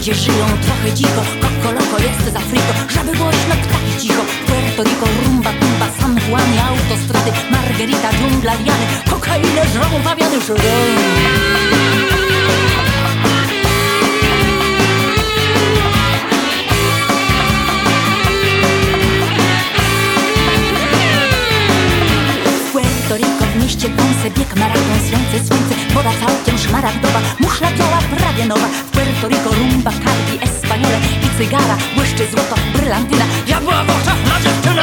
Ludzie żyją trochę dziko, Coco Loco jest za frito. Żaby głośno, ptaki cicho. Puerto Rico, rumba, tumba, San Juan i autostrady. Margarita, dżungla, liany, kokainę żrą, pawiany żrą. W mieście Ponce, bieg, maraton, słońce, woda całkiem szmaragdowa, muszla biała, prawie nowa. W Puerto Rico rumba, Cardi, Espaniole i cygara, błyszczy złoto, brylantyna, diabła w oczach na dziewczyna.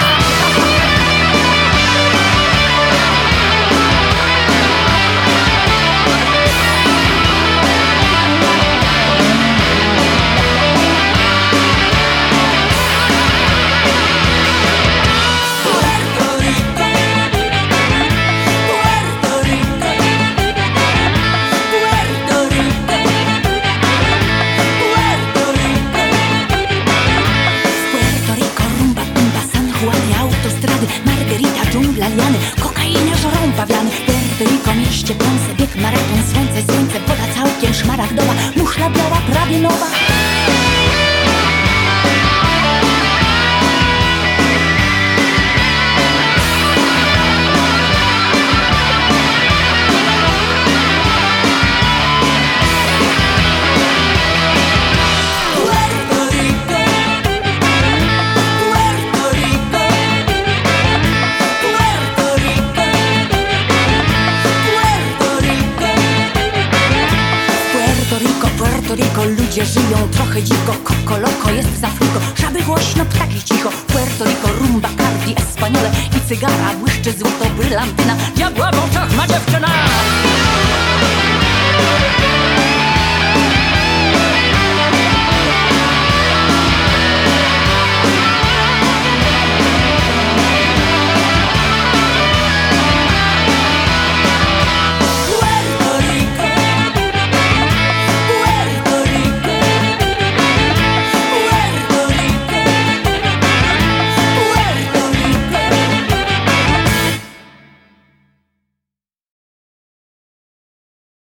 Margarita, dżungla, liany, kokainę żrą, pawiany. W Puerto Rico, mieście Ponce, bieg, maraton, słońce, woda całkiem szmaragdowa, muszla biała, prawie nowa. Puerto Rico, ludzie żyją trochę dziko, Coco Loco jest za frito. Żaby głośno, ptaki cicho. Puerto Rico, rumba, Cardi, Espaniole i cygara, błyszczy złoto, brylantyna, diabła w oczach ma dziewczyna.